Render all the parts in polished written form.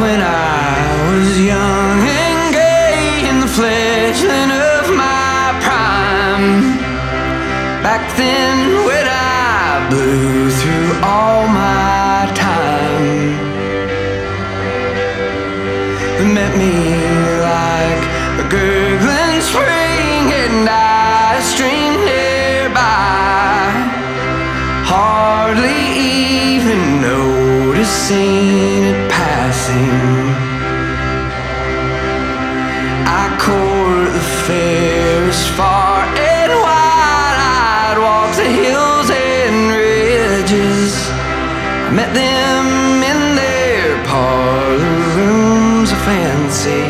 when I was young and gay in the fledgling of my prime. Back then when I blew through all my time, it met me like a gurgling spring and I streamed nearby, hardly even noticing it passing. I court the fairest far and wide. I'd walk the hills and ridges. I met them in their parlor rooms of fancy.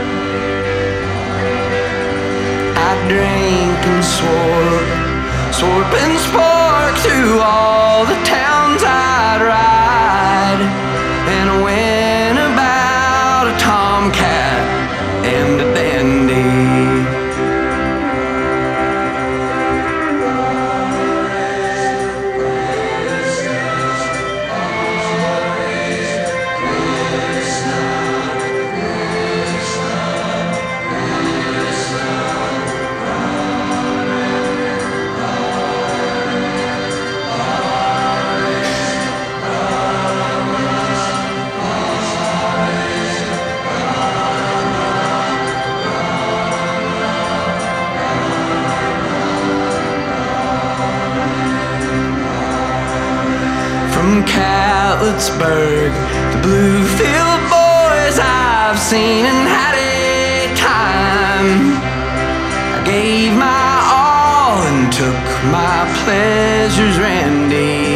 I drank and swore and sparked through all the towns I'd ride, and I went about a tomcat and a dandy. From Catlettsburg, the Bluefield boys I've seen and had a time. I gave my all and took my pleasures, Randy.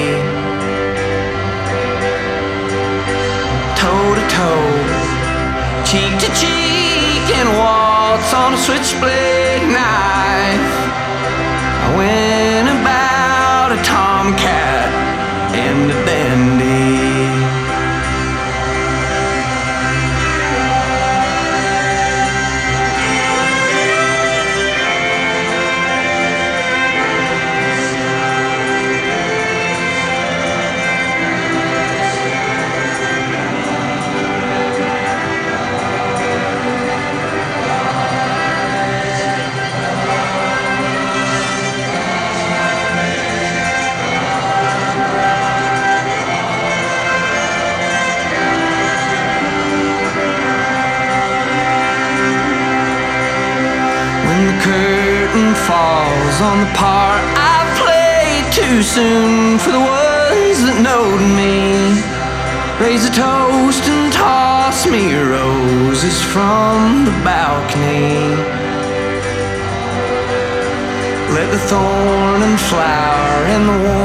Toe to toe, cheek to cheek, and waltz on a switchblade knife. I went about a tomcat and a dandy. Curtain falls on the part I played too soon for the ones that knowed me. Raise a toast and toss me roses from the balcony. Let the thorn and flower and the